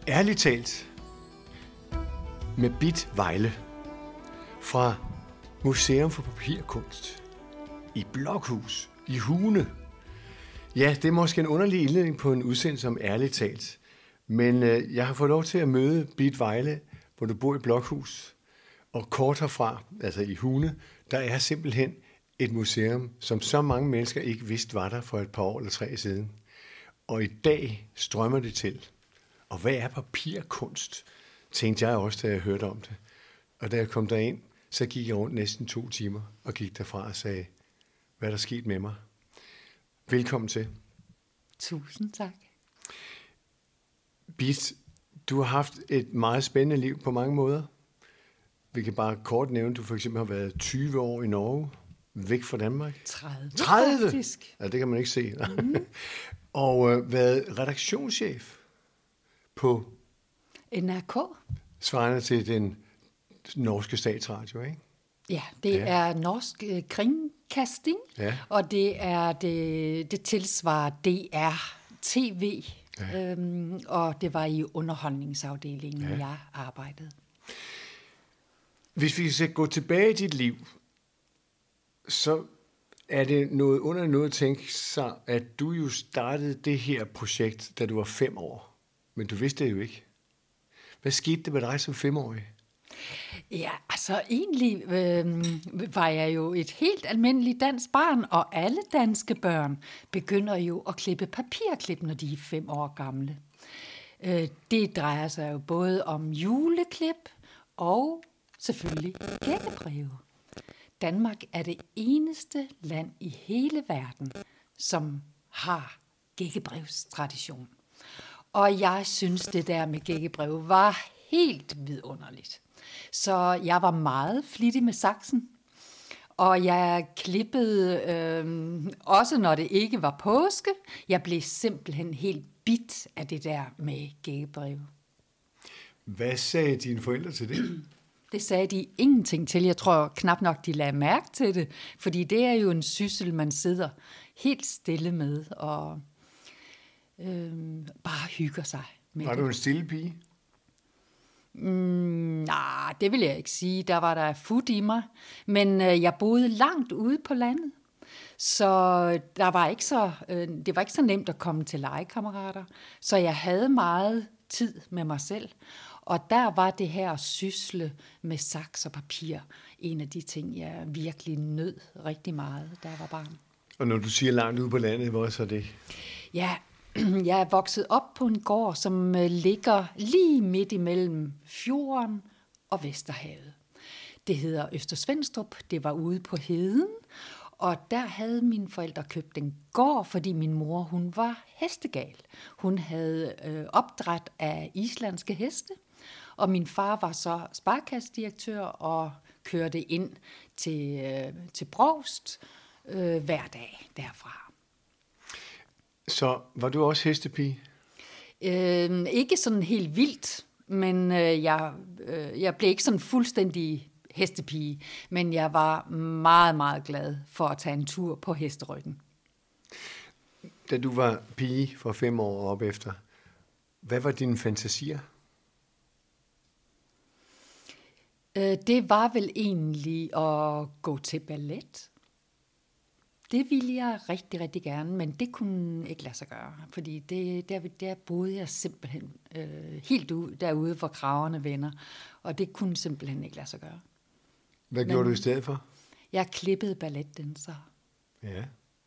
Ærligt talt med Bit Vejle fra Museum for Papirkunst i Blokhus i Hune. Ja, det er måske en underlig indledning på en udsendelse om Ærligt talt, men jeg har fået lov til at møde Bit Vejle, hvor du bor i Blokhus, og kort herfra, altså i Hune, der er simpelthen et museum, som så mange mennesker ikke vidste var der for et par år eller 3 siden. Og i dag strømmer det til. Og hvad er papirkunst, tænkte jeg også, da jeg hørte om det. Og da jeg kom derind, så gik jeg rundt næsten 2 timer og gik derfra og sagde, hvad er der sket med mig? Velkommen til. Tusind tak. Bit, du har haft et meget spændende liv på mange måder. Vi kan bare kort nævne, at du for eksempel har været 20 år i Norge, væk fra Danmark. 30 faktisk. Ja, det kan man ikke se. Og været redaktionschef på NRK. Svarende til den norske statsradio, ikke? Ja, det er norsk kringkasting, og det tilsvarer DR TV, og det var i underholdningsafdelingen, jeg arbejdede. Hvis vi skal gå tilbage i dit liv, så er det noget under noget at tænke sig, at du jo startede det her projekt, da du var 5 år. Men du vidste det jo ikke. Hvad skete der med dig som 5-årig? Ja, altså egentlig var jeg jo et helt almindeligt dansk barn, og alle danske børn begynder jo at klippe papirklip, når de er 5 år gamle. Det drejer sig jo både om juleklip og selvfølgelig gækkebreve. Danmark er det eneste land i hele verden, som har gækkebrevstradition. Og jeg synes, det der med gækkebrev var helt vidunderligt. Så jeg var meget flittig med saksen, og jeg klippede også, når det ikke var påske. Jeg blev simpelthen helt bit af det der med gækkebrev. Hvad sagde dine forældre til det? Det sagde de ingenting til. Jeg tror knap nok, de lagde mærke til det, fordi det er jo en syssel, man sidder helt stille med og bare hygger sig med. Var du en stille pige? Nej, det vil jeg ikke sige. Der var der fut i mig. Men jeg boede langt ude på landet, så det var ikke så nemt at komme til legekammerater. Så jeg havde meget tid med mig selv. Og der var det her at sysle med saks og papir en af de ting, jeg virkelig nød rigtig meget, da jeg var barn. Og når du siger langt ude på landet, hvor er så det? Ja, jeg er vokset op på en gård, som ligger lige midt imellem fjorden og Vesterhavet. Det hedder Østersvendstrup. Det var ude på heden, og der havde mine forældre købt en gård, fordi min mor, hun var hestegal. Hun havde opdræt af islandske heste, og min far var så sparekassedirektør og kørte ind til Brovst hver dag derfra. Så var du også hestepige? Ikke sådan helt vildt, men jeg blev ikke sådan fuldstændig hestepige, men jeg var meget, meget glad for at tage en tur på hesteryggen. Da du var pige for 5 år og op efter, hvad var dine fantasier? Det var vel egentlig at gå til ballet. Det ville jeg rigtig, rigtig gerne, men det kunne ikke lade sig gøre, fordi der boede jeg simpelthen helt derude, hvor kragerne vender, og det kunne simpelthen ikke lade sig gøre. Hvad gjorde du i stedet for? Jeg klippede balletdanser. Ja.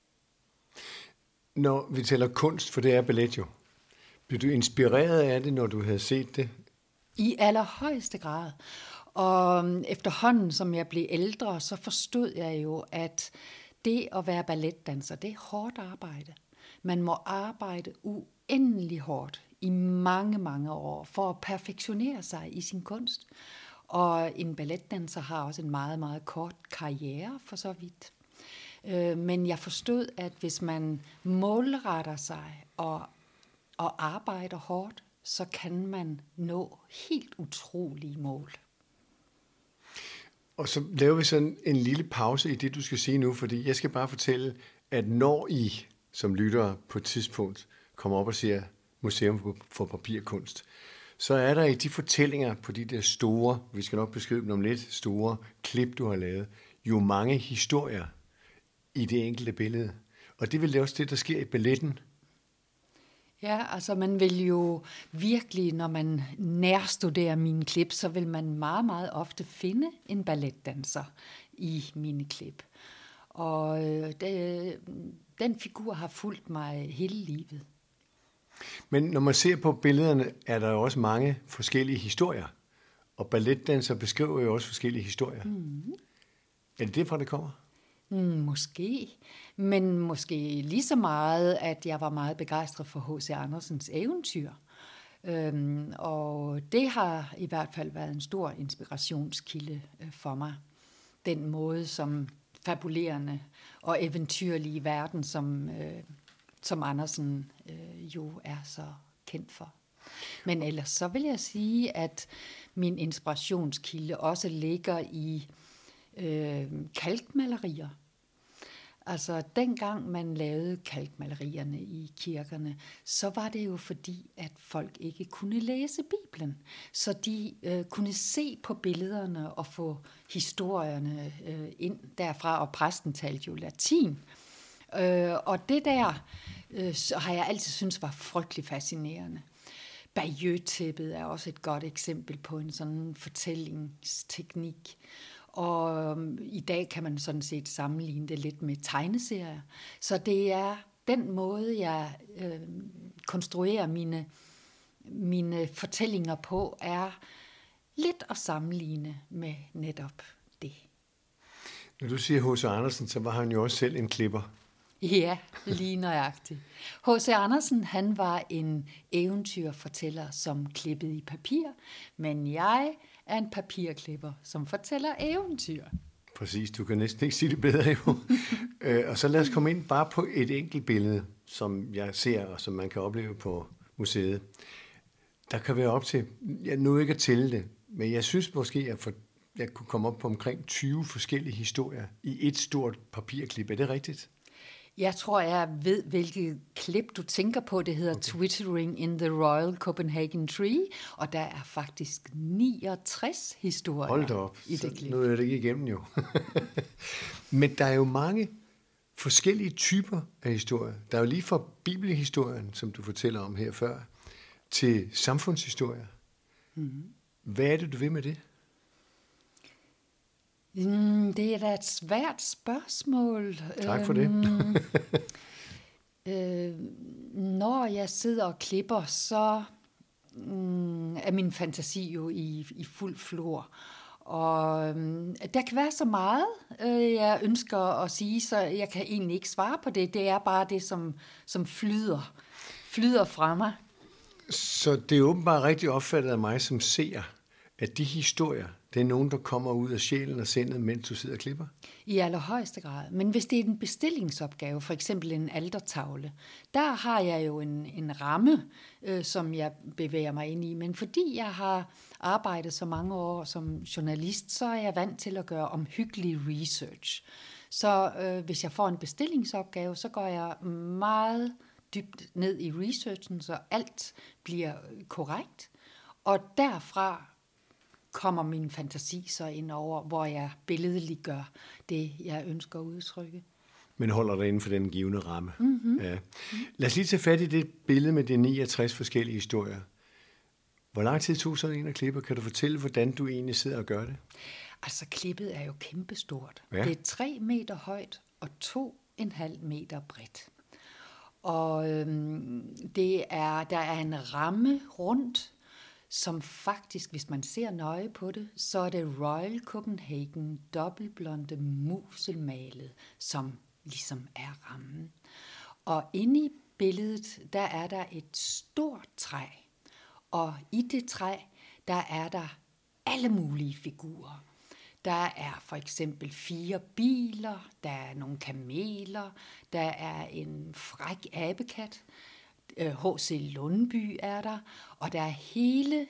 Når vi taler kunst, for det er ballet jo, blev du inspireret af det, når du havde set det? I allerhøjeste grad. Og efterhånden, som jeg blev ældre, så forstod jeg jo, at det at være balletdanser, det er hårdt arbejde. Man må arbejde uendelig hårdt i mange, mange år for at perfektionere sig i sin kunst. Og en balletdanser har også en meget, meget kort karriere for så vidt. Men jeg forstod, at hvis man målretter sig og arbejder hårdt, så kan man nå helt utrolige mål. Og så laver vi sådan en lille pause i det, du skal sige nu, fordi jeg skal bare fortælle, at når I som lyttere på et tidspunkt kommer op og siger Museum for Papirkunst, så er der i de fortællinger på de der store, vi skal nok beskrive dem om lidt, store klip, du har lavet, jo mange historier i det enkelte billede. Og det er vel også det, der sker i balletten. Ja, altså man vil jo virkelig, når man nærstuderer mine klip, så vil man meget, meget ofte finde en balletdanser i mine klip. Og den figur har fulgt mig hele livet. Men når man ser på billederne, er der jo også mange forskellige historier. Og balletdanser beskriver jo også forskellige historier. Mm. Er det derfra, det kommer? Måske, men måske lige så meget, at jeg var meget begejstret for H.C. Andersens eventyr. Og det har i hvert fald været en stor inspirationskilde for mig. Den måde, som fabulerende og eventyrlige verden, som Andersen jo er så kendt for. Men ellers så vil jeg sige, at min inspirationskilde også ligger i kalkmalerier. Altså dengang man lavede kalkmalerierne i kirkerne, så var det jo fordi, at folk ikke kunne læse Bibelen. Så de kunne se på billederne og få historierne ind derfra, og præsten talte jo latin. Og det der har jeg altid syntes var frygtelig fascinerende. Bayeux-tæppet er også et godt eksempel på en sådan fortællingsteknik. Og i dag kan man sådan set sammenligne det lidt med tegneserier. Så det er den måde, jeg konstruerer mine fortællinger på, er lidt at sammenligne med netop det. Når du siger H.C. Andersen, så var han jo også selv en klipper. Ja, lige nøjagtigt. H.C. Andersen, han var en eventyrfortæller, som klippede i papir, men jeg er en papirklipper, som fortæller eventyr. Præcis, du kan næsten ikke sige det bedre jo. Og så lad os komme ind bare på et enkelt billede, som jeg ser, og som man kan opleve på museet. Der kan være op til, jeg nu ikke at tælle det, men jeg synes måske, at jeg kunne komme op på omkring 20 forskellige historier i et stort papirklip. Er det rigtigt? Jeg tror, jeg ved, hvilket klip du tænker på. Det hedder Twittering in the Royal Copenhagen Tree, og der er faktisk 69 historier i det klip. Nu er det ikke igennem jo. Men der er jo mange forskellige typer af historier. Der er jo lige fra bibelhistorien, som du fortæller om her før, til samfundshistorier. Mm-hmm. Hvad er det, du vil med det? Det er da et svært spørgsmål. Tak for det. Når jeg sidder og klipper, så er min fantasi jo i fuld flor. Og der kan være så meget, jeg ønsker at sige, så jeg kan egentlig ikke svare på det. Det er bare det, som flyder fra mig. Så det er åbenbart rigtig opfattet af mig som seer, at de historier, det er nogen, der kommer ud af sjælen og sindet, mens du sidder og klipper? I allerhøjeste grad. Men hvis det er en bestillingsopgave, for eksempel en altertavle, der har jeg jo en ramme, som jeg bevæger mig ind i. Men fordi jeg har arbejdet så mange år som journalist, så er jeg vant til at gøre omhyggelig research. Så hvis jeg får en bestillingsopgave, så går jeg meget dybt ned i researchen, så alt bliver korrekt. Og derfra kommer min fantasi så ind over, hvor jeg billedliggør det, jeg ønsker at udtrykke. Men holder dig inden for den givne ramme. Mm-hmm. Ja. Lad os lige tage fat i det billede med de 69 forskellige historier. Hvor lang tid tog sådan en at klippe? Kan du fortælle, hvordan du egentlig sidder og gør det? Altså, klippet er jo kæmpestort. Ja. Det er 3 meter højt og 2,5 meter bredt. Og der er en ramme rundt, som faktisk, hvis man ser nøje på det, så er det Royal Copenhagen dobbeltblonde muselmalet, som ligesom er rammen. Og inde i billedet, der er der et stort træ, og i det træ, der er der alle mulige figurer. Der er for eksempel 4 biler, der er nogle kameler, der er en fræk abekat, H.C. Lundby er der, og der er hele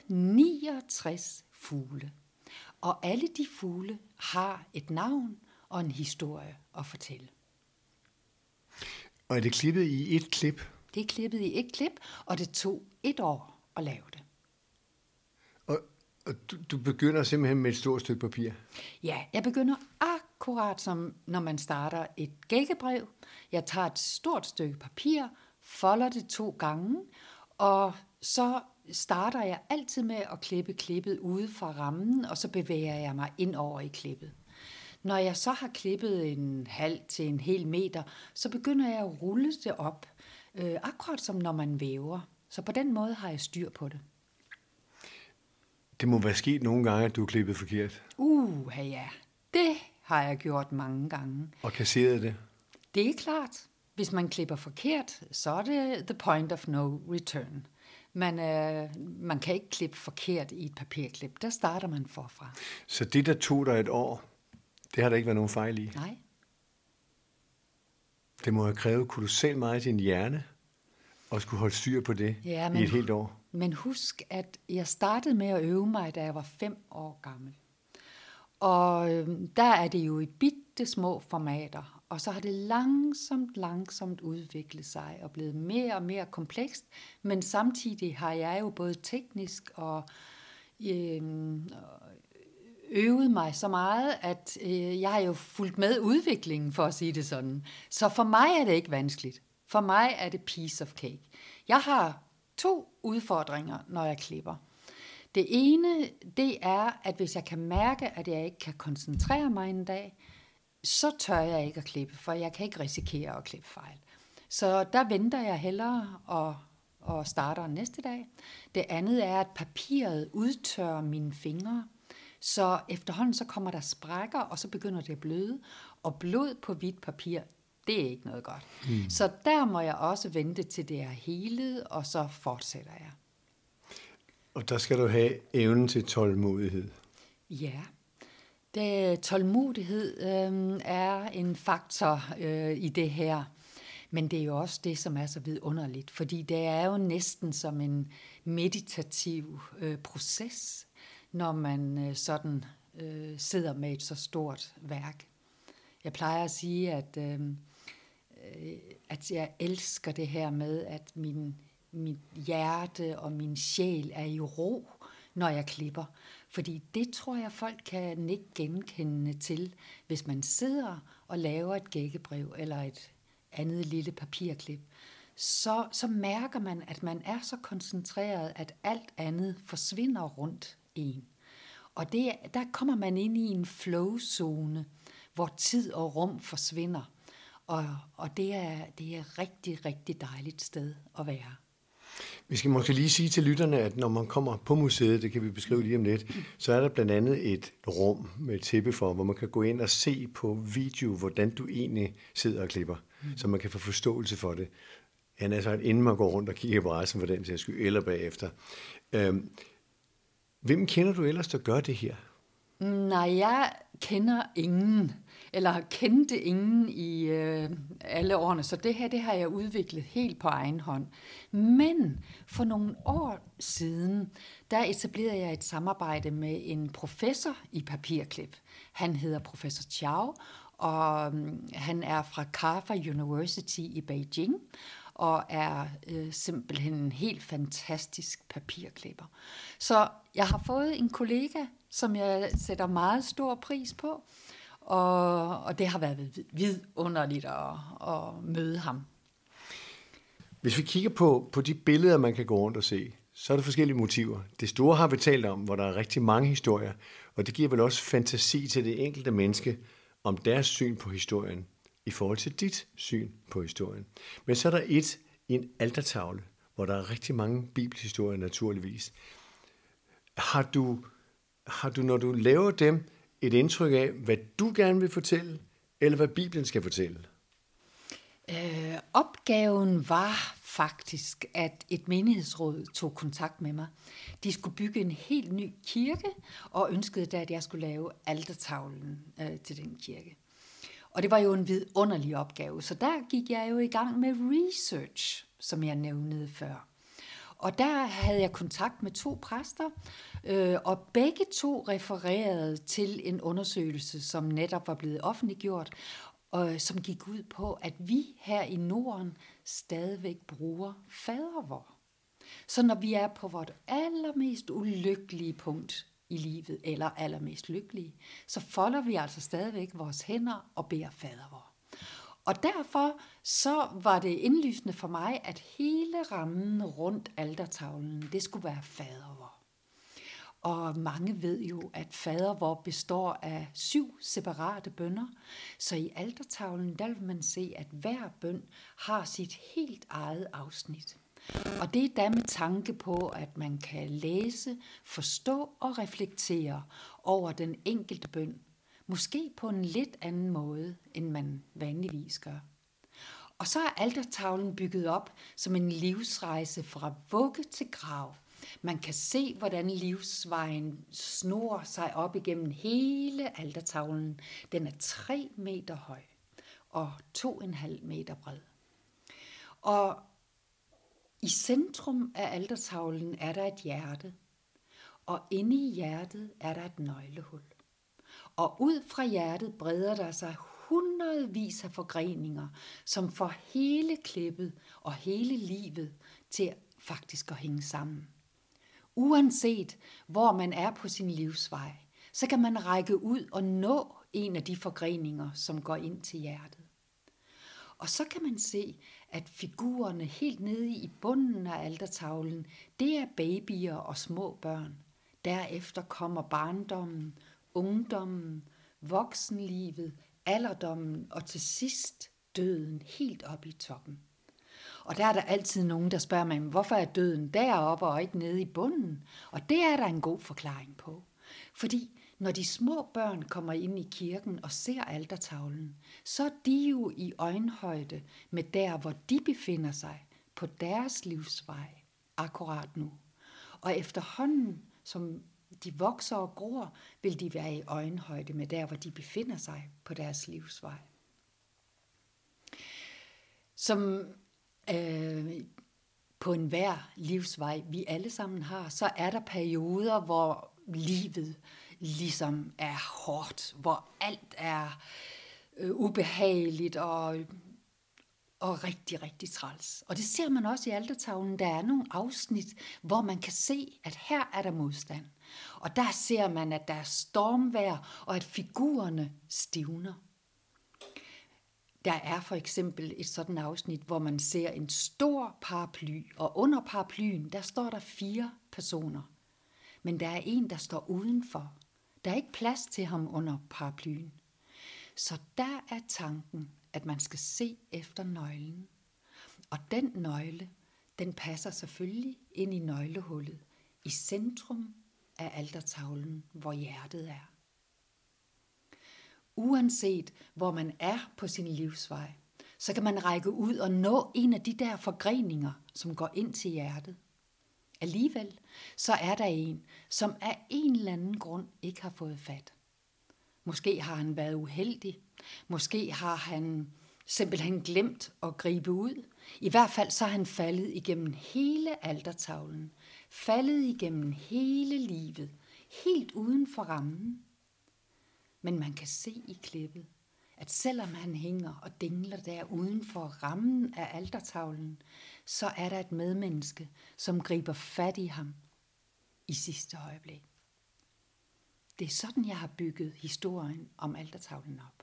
69 fugle. Og alle de fugle har et navn og en historie at fortælle. Og er det klippet i et klip? Det er klippet i et klip, og det tog 1 år at lave det. Og du begynder simpelthen med et stort stykke papir? Ja, jeg begynder akkurat som når man starter et gækkebrev. Jeg tager et stort stykke papir, folder det 2 gange, og så starter jeg altid med at klippe klippet ude fra rammen, og så bevæger jeg mig ind over i klippet. Når jeg så har klippet en halv til en hel meter, så begynder jeg at rulle det op, akkurat som når man væver. Så på den måde har jeg styr på det. Det må være sket nogle gange, at du har klippet forkert. Ja. Det har jeg gjort mange gange. Og kasseret det? Det er klart. Hvis man klipper forkert, så er det the point of no return. Man kan ikke klippe forkert i et papirklip. Der starter man forfra. Så det, der tog dig et år, det har der ikke været nogen fejl i? Nej. Det må have krævet kolossalt meget i din hjerne, og skulle holde styr på det i et helt år. Men husk, at jeg startede med at øve mig, da jeg var 5 år gammel. Og der er det jo i bitte små formater, og så har det langsomt udviklet sig og blevet mere og mere komplekst, men samtidig har jeg jo både teknisk og øvet mig så meget, at jeg har jo fulgt med udviklingen, for at sige det sådan. Så for mig er det ikke vanskeligt. For mig er det piece of cake. Jeg har 2 udfordringer, når jeg klipper. Det ene, det er, at hvis jeg kan mærke, at jeg ikke kan koncentrere mig en dag, så tør jeg ikke at klippe, for jeg kan ikke risikere at klippe fejl. Så der venter jeg hellere og starter næste dag. Det andet er, at papiret udtørrer mine fingre, så efterhånden så kommer der sprækker, og så begynder det at bløde, og blod på hvidt papir, det er ikke noget godt. Så der må jeg også vente til det er helet, og så fortsætter jeg. Og der skal du have evnen til tålmodighed. Ja, tålmodighed er en faktor i det her. Men det er jo også det, som er så vidunderligt, fordi det er jo næsten som en meditativ proces, når man sådan sidder med et så stort værk. Jeg plejer at sige, at jeg elsker det her med, at mit hjerte og min sjæl er i ro, når jeg klipper. Fordi det tror jeg, folk kan ikke genkende til, hvis man sidder og laver et gækkebrev eller et andet lille papirklip. Så mærker man, at man er så koncentreret, at alt andet forsvinder rundt en. Og der kommer man ind i en flow-zone, hvor tid og rum forsvinder. Og det er rigtig, rigtig dejligt sted at være. Vi skal måske lige sige til lytterne, at når man kommer på museet, det kan vi beskrive lige om lidt, så er der blandt andet et rum med et tæppe for, hvor man kan gå ind og se på video, hvordan du egentlig sidder og klipper, så man kan få forståelse for det. Han er så, at inden man går rundt og kigger på rejsen for den til at skyde, eller bagefter. Hvem kender du ellers, der gør det her? Nej, jeg kender ingen, eller kendte ingen i alle årene, så det her, det har jeg udviklet helt på egen hånd. Men for nogle år siden, der etablerede jeg et samarbejde med en professor i papirklip. Han hedder professor Chiao, og han er fra Carver University i Beijing, og er simpelthen en helt fantastisk papirklipper. Så jeg har fået en kollega, som jeg sætter meget stor pris på, og det har været vidunderligt at møde ham. Hvis vi kigger på de billeder, man kan gå rundt og se, så er der forskellige motiver. Det store har vi talt om, hvor der er rigtig mange historier, og det giver vel også fantasi til det enkelte menneske om deres syn på historien i forhold til dit syn på historien. Men så er der en altertavle, hvor der er rigtig mange bibelhistorier naturligvis. Har du, når du laver dem, et indtryk af, hvad du gerne vil fortælle, eller hvad Bibelen skal fortælle? Opgaven var faktisk, at et menighedsråd tog kontakt med mig. De skulle bygge en helt ny kirke, og ønskede da, at jeg skulle lave altertavlen til den kirke. Og det var jo en vidunderlig opgave, så der gik jeg jo i gang med research, som jeg nævnede før. Og der havde jeg kontakt med 2 præster, og begge 2 refererede til en undersøgelse, som netop var blevet offentliggjort, og som gik ud på, at vi her i Norden stadigvæk bruger fadervor. Så når vi er på vores allermest ulykkelige punkt i livet, eller allermest lykkelige, så folder vi altså stadigvæk vores hænder og beder fader vor. Og derfor så var det indlysende for mig, at hele rammen rundt altertavlen, det skulle være fader vor. Og mange ved jo, at fader vor består af 7 separate bønner, så i altertavlen der vil man se, at hver bøn har sit helt eget afsnit. Og det er da med tanke på, at man kan læse, forstå og reflektere over den enkelte bøn, måske på en lidt anden måde, end man vanligvis gør. Og så er altertavlen bygget op som en livsrejse fra vugge til grav. Man kan se, hvordan livsvejen snor sig op igennem hele altertavlen. Den er 3 meter høj og 2,5 meter bred. Og i centrum af altertavlen er der et hjerte, og inde i hjertet er der et nøglehul. Og ud fra hjertet breder der sig hundredvis af forgreninger, som får hele klippet og hele livet til faktisk at hænge sammen. Uanset hvor man er på sin livsvej, så kan man række ud og nå en af de forgreninger, som går ind til hjertet. Og så kan man se, at figurerne helt nede i bunden af altertavlen, det er babyer og små børn. Derefter kommer barndommen, ungdommen, voksenlivet, alderdommen og til sidst døden helt oppe i toppen. Og der er der altid nogen, der spørger mig, hvorfor er døden deroppe og ikke nede i bunden? Og det er der en god forklaring på. Fordi når de små børn kommer ind i kirken og ser altertavlen, så er de jo i øjenhøjde med der, hvor de befinder sig på deres livsvej akkurat nu. Og efterhånden, som de vokser og gror, vil de være i øjenhøjde med der, hvor de befinder sig på deres livsvej. Som på enhver livsvej, vi alle sammen har, så er der perioder, hvor livet ligesom er hårdt, hvor alt er ubehageligt og rigtig, rigtig træls. Og det ser man også i altertavlen. Der er nogle afsnit, hvor man kan se, at her er der modstand. Og der ser man, at der er stormvejr, og at figurerne stivner. Der er for eksempel et sådan afsnit, hvor man ser en stor paraply, og under paraplyen, der står der 4 personer. Men der er en, der står udenfor. Der er ikke plads til ham under paraplyen. Så der er tanken, at man skal se efter nøglen. Og den nøgle, den passer selvfølgelig ind i nøglehullet, i centrum af altertavlen, hvor hjertet er. Uanset hvor man er på sin livsvej, så kan man række ud og nå en af de der forgreninger, som går ind til hjertet. Alligevel så er der en, som af en eller anden grund ikke har fået fat. Måske har han været uheldig. Måske har han simpelthen glemt at gribe ud. I hvert fald så er han faldet igennem hele altertavlen. Faldet igennem hele livet. Helt uden for rammen. Men man kan se i klippet, at selvom han hænger og dingler der uden for rammen af altertavlen, så er der et medmenneske, som griber fat i ham i sidste øjeblik. Det er sådan, jeg har bygget historien om altertavlen op.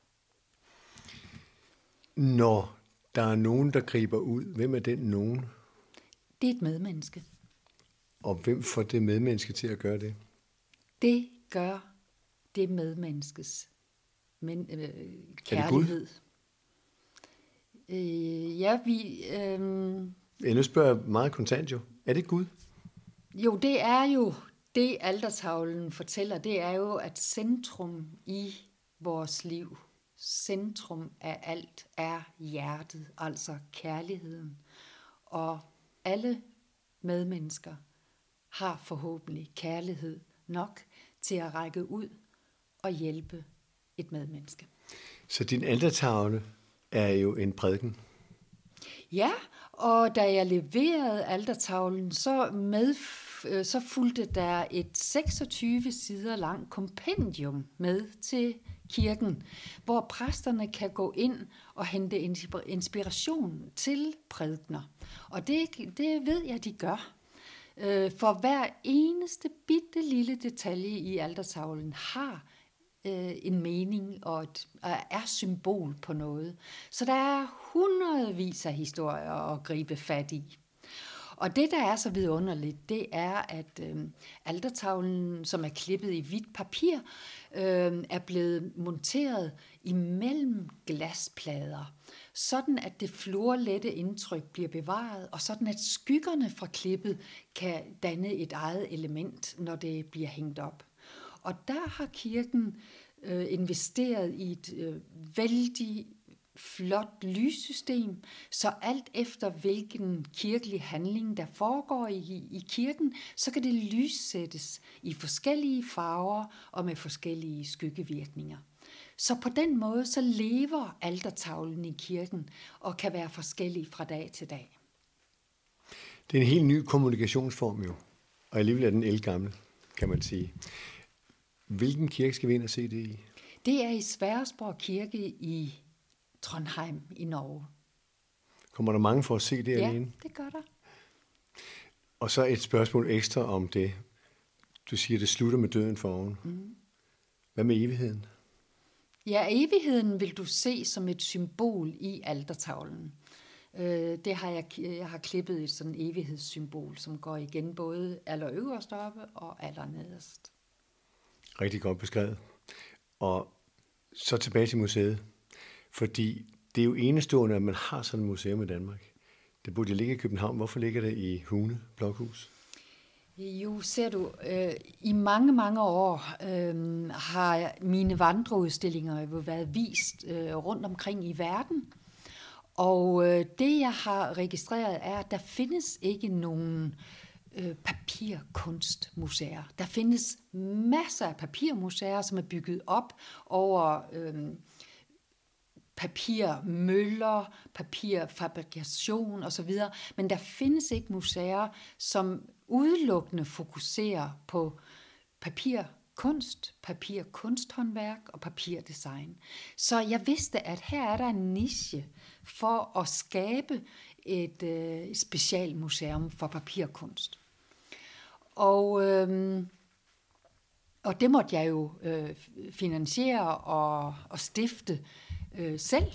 Når der er nogen, der griber ud, hvem er den nogen? Det er et medmenneske. Og hvem får det medmenneske til at gøre det? Det gør det medmenneskes kærlighed. Nu spørger jeg meget kontant jo. Er det Gud? Jo, det er jo det, altertavlen fortæller. Det er jo, at centrum i vores liv, centrum af alt, er hjertet, altså kærligheden. Og alle medmennesker har forhåbentlig kærlighed nok til at række ud og hjælpe et medmenneske. Så din altertavle er jo en prædiken? Ja, og da jeg leverede altertavlen, så fulgte der et 26 sider langt kompendium med til kirken, hvor præsterne kan gå ind og hente inspiration til prædikener. Og det ved jeg, de gør. For hver eneste bitte lille detalje i altertavlen har en mening og er symbol på noget. Så der er hundredvis af historier at gribe fat i. Og det, der er så vidunderligt, det er, at altertavlen, som er klippet i hvidt papir, er blevet monteret imellem glasplader, sådan at det fluorlette indtryk bliver bevaret, og sådan at skyggerne fra klippet kan danne et eget element, når det bliver hængt op. Og der har kirken investeret i et vældig flot lyssystem, så alt efter hvilken kirkelig handling, der foregår i kirken, så kan det lyssættes i forskellige farver og med forskellige skyggevirkninger. Så på den måde, så lever altertavlen i kirken og kan være forskellig fra dag til dag. Det er en helt ny kommunikationsform jo, og alligevel er den ældgammel, kan man sige. Hvilken kirke skal vi ind og se det i? Det er i Sværesborg Kirke i Trondheim i Norge. Kommer der mange for at se det alene? Ja, det gør der. Og så et spørgsmål ekstra om det. Du siger, det slutter med døden for oven. Hvad med evigheden? Ja, evigheden vil du se som et symbol i altertavlen. Jeg har klippet et sådan evighedssymbol, som går igen både allerøverst oppe og allernederst. Rigtig godt beskrevet. Og så tilbage til museet. Fordi det er jo enestående, at man har sådan et museum i Danmark. Det burde ligge i København. Hvorfor ligger det i Hune Blokhus? Jo, ser du, i mange, mange år har mine vandreudstillinger jo været vist rundt omkring i verden. Og det, jeg har registreret, er, at der findes ikke nogen papirkunstmuseer. Der findes masser af papirmuseer, som er bygget op over papirmøller, papirfabrikation osv., men der findes ikke museer, som udelukkende fokuserer på papirkunst, papirkunsthåndværk og papirdesign. Så jeg vidste, at her er der en niche for at skabe et specialmuseum for papirkunst. Og det måtte jeg jo finansiere og stifte selv.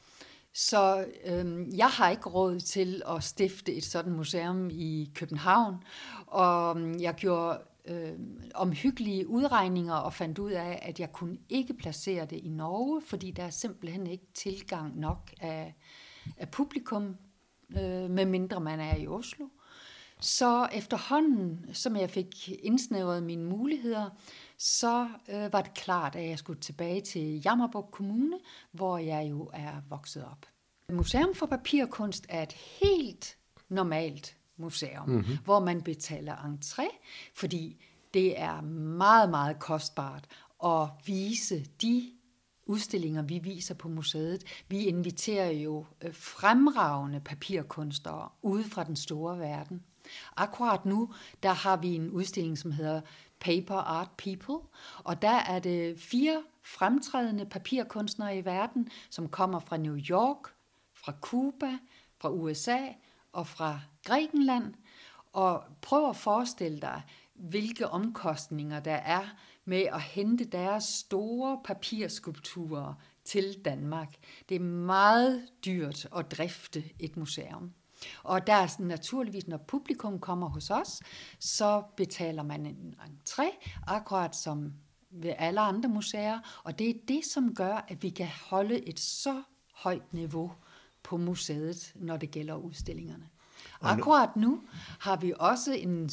Så jeg har ikke råd til at stifte et sådan museum i København, og jeg gjorde omhyggelige udregninger og fandt ud af, at jeg kunne ikke placere det i Norge, fordi der er simpelthen ikke tilgang nok af publikum, medmindre man er i Oslo. Så efterhånden, som jeg fik indsnævret mine muligheder, så var det klart, at jeg skulle tilbage til Jammerbugt Kommune, hvor jeg jo er vokset op. Museum for Papirkunst er et helt normalt museum, hvor man betaler entré, fordi det er meget, meget kostbart at vise de udstillinger, vi viser på museet. Vi inviterer jo fremragende papirkunstnere ude fra den store verden. Akkurat nu, der har vi en udstilling, som hedder Paper Art People, og der er det 4 fremtrædende papirkunstnere i verden, som kommer fra New York, fra Cuba, fra USA og fra Grækenland, og prøv at forestille dig, hvilke omkostninger der er med at hente deres store papirskulpturer til Danmark. Det er meget dyrt at drifte et museum. Og der er naturligvis, når publikum kommer hos os, så betaler man en entré, akkurat som ved alle andre museer. Og det er det, som gør, at vi kan holde et så højt niveau på museet, når det gælder udstillingerne. Akkurat nu har vi også en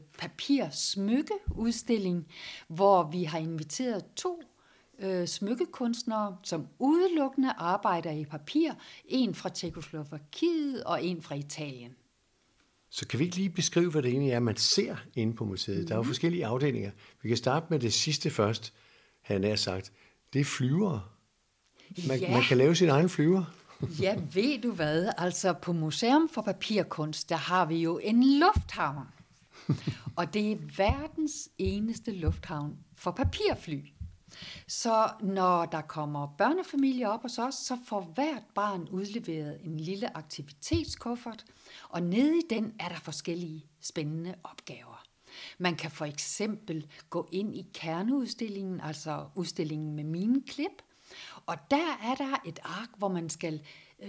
papirsmykkeudstilling, hvor vi har inviteret 2 smykkekunstnere, som udelukkende arbejder i papir. En fra Tjekkoslovakiet og en fra Italien. Så kan vi ikke lige beskrive, hvad det egentlig er, man ser inde på museet? Der er jo forskellige afdelinger. Vi kan starte med det sidste først, han har sagt. Det er flyvere. Man kan lave sin egen flyver. Ja, ved du hvad? Altså på Museum for Papirkunst, der har vi jo en lufthavn. Og det er verdens eneste lufthavn for papirfly. Så når der kommer børnefamilier op hos os, så får hvert barn udleveret en lille aktivitetskuffert, og nede i den er der forskellige spændende opgaver. Man kan for eksempel gå ind i kerneudstillingen, altså udstillingen med mine klip, og der er der et ark, hvor man skal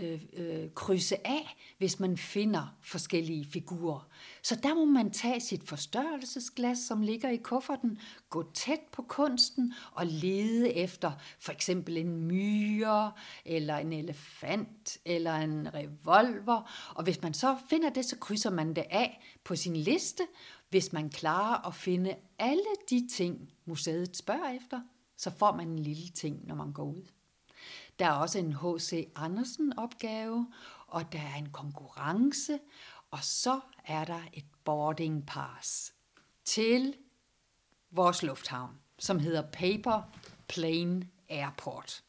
krydse af, hvis man finder forskellige figurer. Så der må man tage sit forstørrelsesglas, som ligger i kufferten, gå tæt på kunsten og lede efter for eksempel en myre, eller en elefant, eller en revolver. Og hvis man så finder det, så krydser man det af på sin liste. Hvis man klarer at finde alle de ting, museet spørger efter, så får man en lille ting, når man går ud. Der er også en H.C. Andersen-opgave, og der er en konkurrence, og så er der et boarding pass til vores lufthavn, som hedder Paper Plane Airport.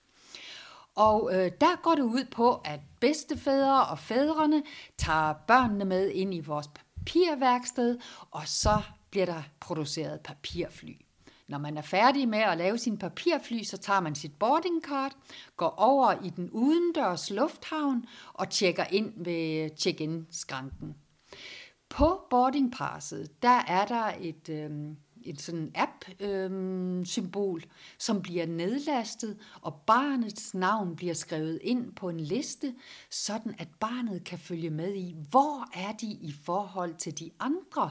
Og der går det ud på, at bedstefædre og fædrene tager børnene med ind i vores papirværksted, og så bliver der produceret papirfly. Når man er færdig med at lave sin papirfly, så tager man sit boardingkort, går over i den udendørs lufthavn og tjekker ind ved check-in-skranken. På boardingpasset, der er der et sådan app-symbol, som bliver nedlastet, og barnets navn bliver skrevet ind på en liste, sådan at barnet kan følge med i, hvor er de i forhold til de andre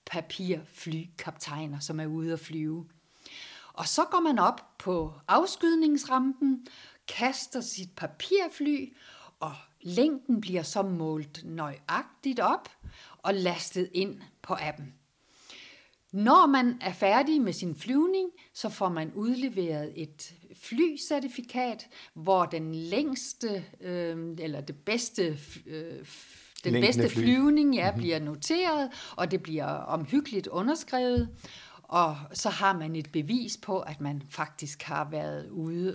papirflykaptajner, som er ude at flyve. Og så går man op på afskydningsrampen, kaster sit papirfly, og længden bliver så målt nøjagtigt op og lastet ind på appen. Når man er færdig med sin flyvning, så får man udleveret et flycertifikat, hvor den længste, eller det bedste, den bedste flyvning bliver noteret, og det bliver omhyggeligt underskrevet. Og så har man et bevis på, at man faktisk har været ude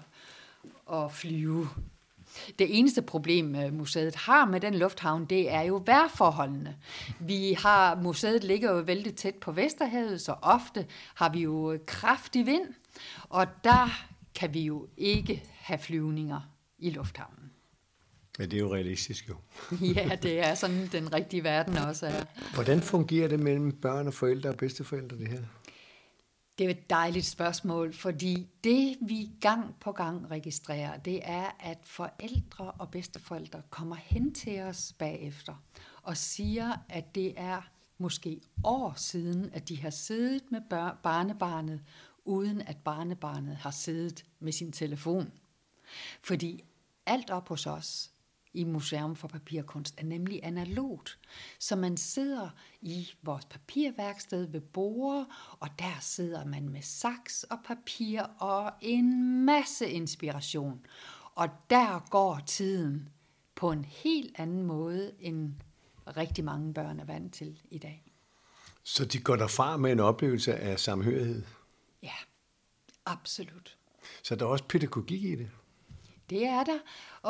og flyve. Det eneste problem, museet har med den lufthavn, det er jo vejrforholdene. Museet ligger jo vældig tæt på Vesterhavet, så ofte har vi jo kraftig vind, og der kan vi jo ikke have flyvninger i lufthavnen. Men det er jo realistisk jo. Ja, det er sådan, den rigtige verden også er. Hvordan fungerer det mellem børn og forældre og bedsteforældre, det her? Det er et dejligt spørgsmål, fordi det vi gang på gang registrerer, det er, at forældre og bedsteforældre kommer hen til os bagefter og siger, at det er måske år siden, at de har siddet med barnebarnet, uden at barnebarnet har siddet med sin telefon. Fordi alt op hos os i Museum for Papirkunst er nemlig analogt. Så man sidder i vores papirværksted ved borde, og der sidder man med saks og papir og en masse inspiration. Og der går tiden på en helt anden måde, end rigtig mange børn er vant til i dag. Så de går derfra med en oplevelse af samhørighed? Ja, absolut. Så der er også pædagogik i det? Det er der,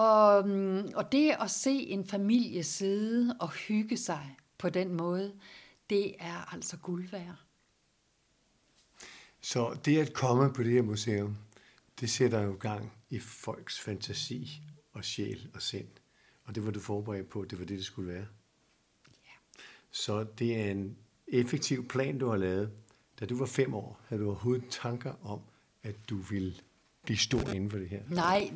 og det at se en familie sidde og hygge sig på den måde, det er altså guld værd. Så det at komme på det her museum, det sætter jo gang i folks fantasi og sjæl og sind. Og det var du forberedt på, det var det skulle være. Ja. Så det er en effektiv plan, du har lavet. Da du var 5 år, havde du overhovedet tanker om, at du ville blive stor inden for det her? Nej,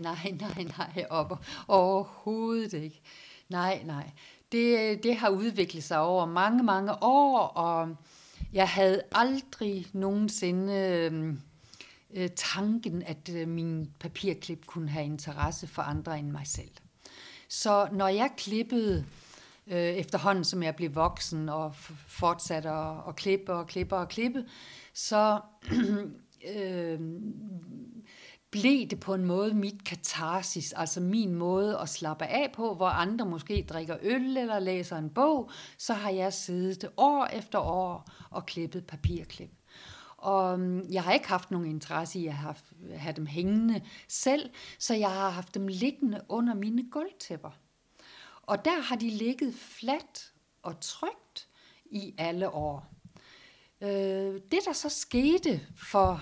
overhovedet ikke. Nej. Det har udviklet sig over mange, mange år, og jeg havde aldrig nogensinde tanken, at min papirklip kunne have interesse for andre end mig selv. Så når jeg klippede efterhånden, som jeg blev voksen og fortsatte at klippe, så blev det på en måde mit katarsis, altså min måde at slappe af på, hvor andre måske drikker øl eller læser en bog, så har jeg siddet år efter år og klippet papirklip. Og jeg har ikke haft nogen interesse i at have dem hængende selv, så jeg har haft dem liggende under mine gulvtæpper. Og der har de ligget fladt og trygt i alle år. Det, der så skete for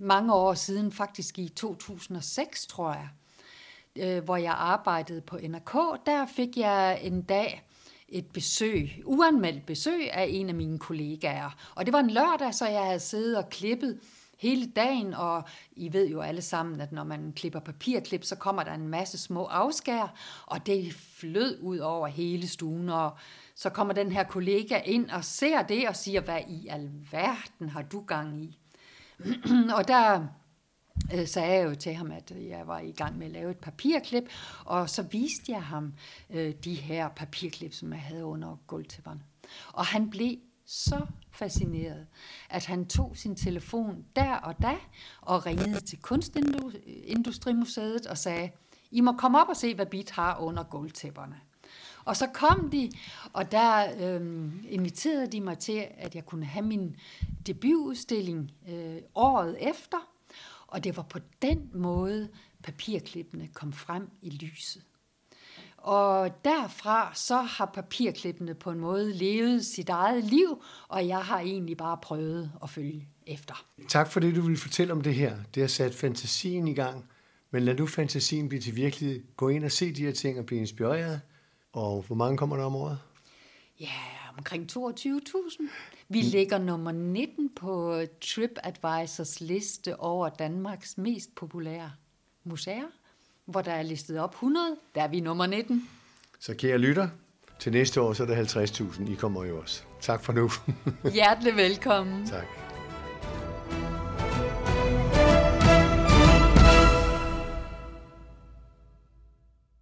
mange år siden, faktisk i 2006, tror jeg, hvor jeg arbejdede på NRK. Der fik jeg en dag et uanmeldt besøg af en af mine kollegaer. Og det var en lørdag, så jeg havde siddet og klippet hele dagen, og I ved jo alle sammen, at når man klipper papirklip, så kommer der en masse små afskær, og det flød ud over hele stuen, og så kommer den her kollega ind og ser det og siger, hvad i alverden har du gang i? Og der sagde jeg jo til ham, at jeg var i gang med at lave et papirklip, og så viste jeg ham de her papirklip, som jeg havde under gulvtæpperne. Og han blev så fascineret, at han tog sin telefon der og da, og ringede til Kunstindustrimuseet og sagde, I må komme op og se, hvad Bit har under gulvtæpperne. Og så kom de, og der inviterede de mig til, at jeg kunne have min debutudstilling året efter, og det var på den måde, papirklippene kom frem i lyset. Og derfra så har papirklippene på en måde levet sit eget liv, og jeg har egentlig bare prøvet at følge efter. Tak for det, du vil fortælle om det her. Det har sat fantasien i gang, men lad nu fantasien blive til virkelighed. Gå ind og se de her ting og blive inspireret. Og hvor mange kommer der om året? Ja, omkring 22.000. Vi ligger nummer 19 på TripAdvisors liste over Danmarks mest populære museer, hvor der er listet op 100. Der er vi nummer 19. Så kære lytter, til næste år så er det 50.000. I kommer jo også. Tak for nu. Hjertelig velkommen. Tak.